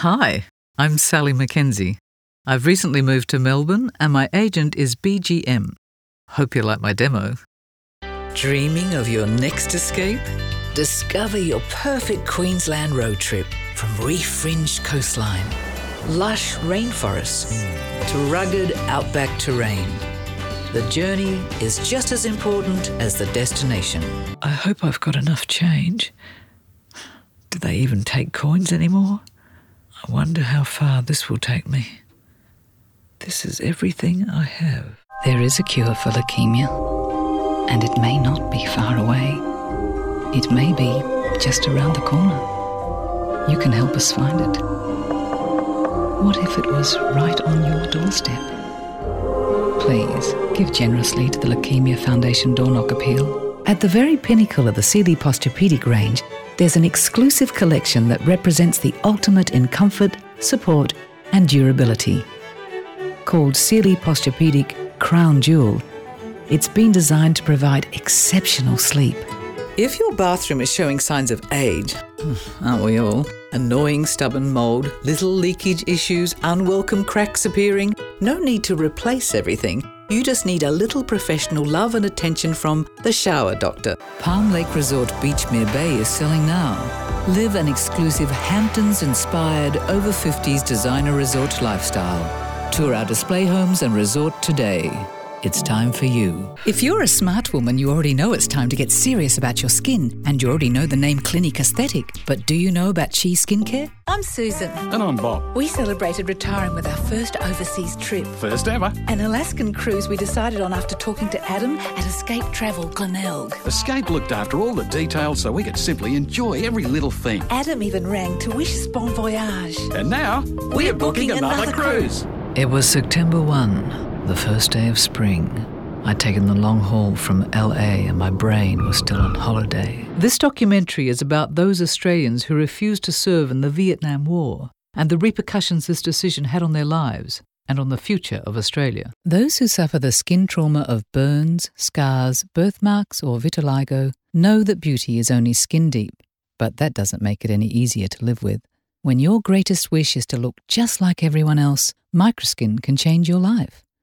Hi, I'm Sally Mackenzie. I've recently moved to Melbourne and my agent is BGM. Hope you like my demo. Dreaming of your next escape? Discover your perfect Queensland road trip from reef-fringed coastline, lush rainforests to rugged outback terrain. The journey is just as important as the destination. I hope I've got enough change. Do they even take coins anymore? I wonder how far this will take me. This is everything I have. There is a cure for leukemia, and it may not be far away. It may be just around the corner. You can help us find it. What if it was right on your doorstep? Please give generously to the Leukemia Foundation Door Knock Appeal. At the very pinnacle of the Sealy Posturepedic range, there's an exclusive collection that represents the ultimate in comfort, support and durability. Called Sealy Posturepedic Crown Jewel, it's been designed to provide exceptional sleep. If your bathroom is showing signs of age, aren't we all? Annoying stubborn mould, little leakage issues, unwelcome cracks appearing. No need to replace everything. You just need a little professional love and attention from the shower doctor. Palm Lake Resort Beachmere Bay is selling now. Live an exclusive Hamptons-inspired over 50s designer resort lifestyle. Tour our display homes and resort today. It's time for you. If you're a smart woman, you already know it's time to get serious about your skin, and you already know the name Clinique Aesthetic. But do you know about Chi Skincare? I'm Susan. And I'm Bob. We celebrated retiring with our first overseas trip. First ever. An Alaskan cruise we decided on after talking to Adam at Escape Travel Glenelg. Escape looked after all the details so we could simply enjoy every little thing. Adam even rang to wish us bon voyage. And now, we're booking another cruise. It was September 1, the first day of spring. I'd taken the long haul from LA and my brain was still on holiday. This documentary is about those Australians who refused to serve in the Vietnam War and the repercussions this decision had on their lives and on the future of Australia. Those who suffer the skin trauma of burns, scars, birthmarks or vitiligo know that beauty is only skin deep, but that doesn't make it any easier to live with. When your greatest wish is to look just like everyone else, Microskin can change your life.